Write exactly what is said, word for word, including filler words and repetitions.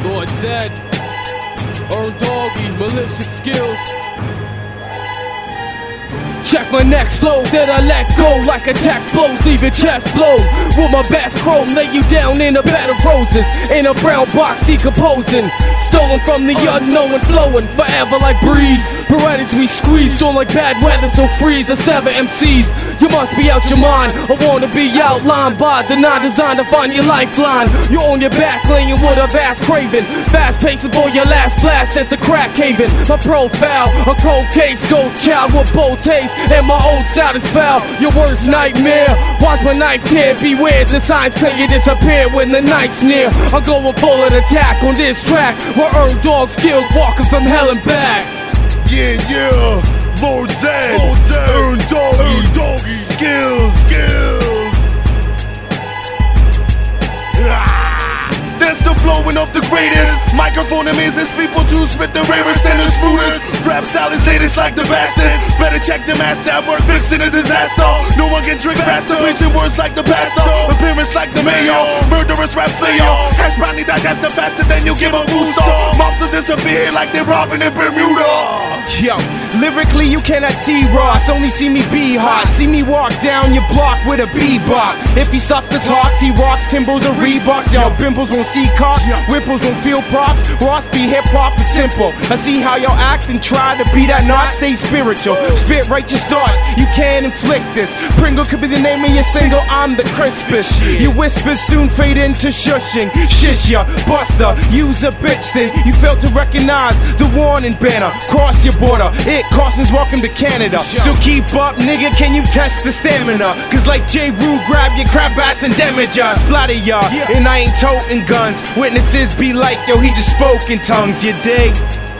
Lord Zed, Earn Doggy, malicious skills. Check my next flow, then I let go like attack blows, leave your chest blown. With my bass chrome, lay you down in a bed of roses, in a brown box decomposing. Stolen from the unknown and flowing forever like breeze. Berettage we squeeze, storm like bad weather, so freeze or sever M Cs. You must be out your mind, I wanna be outlined by the non-design to find your lifeline. You're on your back laying with a vast craving, fast pacing for your last blast at the crack haven. My profile, a cold case, ghost child with bold taste, and my old style is foul. Your worst nightmare, watch my knife tear, beware the signs tell you disappear when the night's near. I'm going full of attack on this track, where Earn Dog skills walking from hell and back. Yeah, yeah, Lord Zed, Earn Doggy, Earn Doggy, skills, skills. Ah, that's the flowing of the greatest. Microphone amazes people to spit the rarest and the smoothest. Rap salads latest like the bastard. Better check the master at work fixing a disaster. No one can drink faster, preaching words like the pastor. Appearance like the mayor, murderous rap slayer. Hash brownie digester faster than you give a booster. Mobsters disappear like they're robbing in Bermuda. Yo, lyrically you cannot see Ross, only see me be hot. See me walk down your block with a bebop. If he stops to talk, he rocks Timbos or Reeboks. Y'all bimbos won't see cock, whipples won't feel props. Ross be hip-hop's is simple. I see how y'all act and try to be that not. Stay spiritual, spit righteous thoughts. You can't inflict this. Pringle could be the name of your single, I'm the crispest. Your whispers soon fade into shushing. Shish ya, buster, use a bitch then. You fail to recognize the warning banner. Cross your border, it cautions welcome to Canada. So keep up, nigga, can you test the stamina? Cause like J. Rue, grab your crap ass and damage ya, splatter ya. And I ain't toting guns, witnesses be like, yo, he just spoke in tongues, you dig?